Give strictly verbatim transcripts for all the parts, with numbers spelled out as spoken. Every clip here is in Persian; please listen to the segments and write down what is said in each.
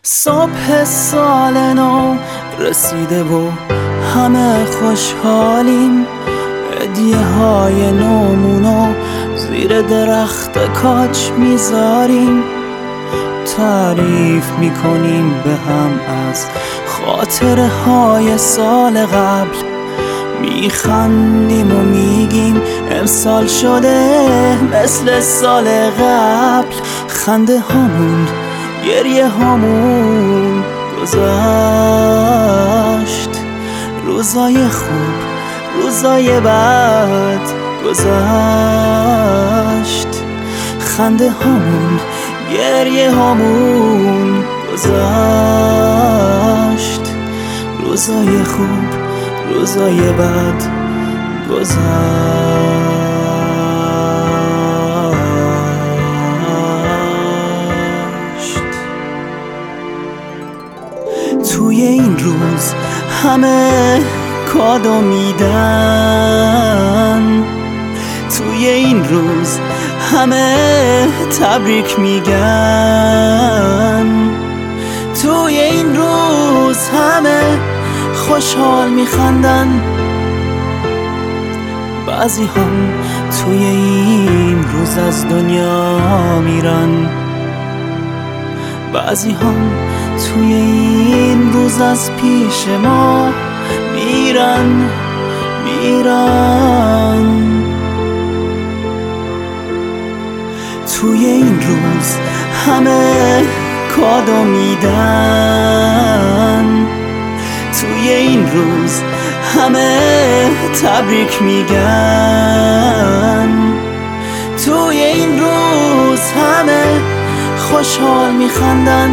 صبح سال نو رسیده و همه خوشحالیم، هدیه های نومونو زیر درخت کاج میذاریم، تعریف میکنیم به هم از خاطره های سال قبل، میخندیم و میگیم امسال شده مثل سال قبل. خنده هامون گریه هامون گذشت، روزای خوب روزای بد گذشت. خنده هامون گریه هامون گذشت، روزای خوب روزای بد گذشت. توی این روز همه کادو میدن، توی این روز همه تبریک میگن، توی این روز همه خوشحال میخندن. بعضی هم توی این روز از دنیا میرن، بعضی هم توی این روز از پیش ما میرن میرن. توی این روز همه کادو میدن، توی این روز همه تبریک میگن، توی این روز همه خوشحال میخندن.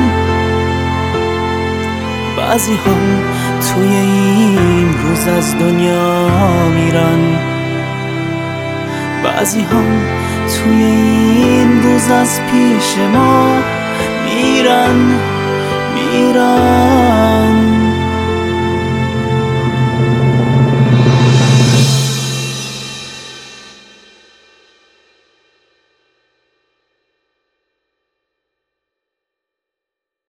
بعضی هم توی این روز از دنیا میرن، بعضی هم توی این روز از پیش ما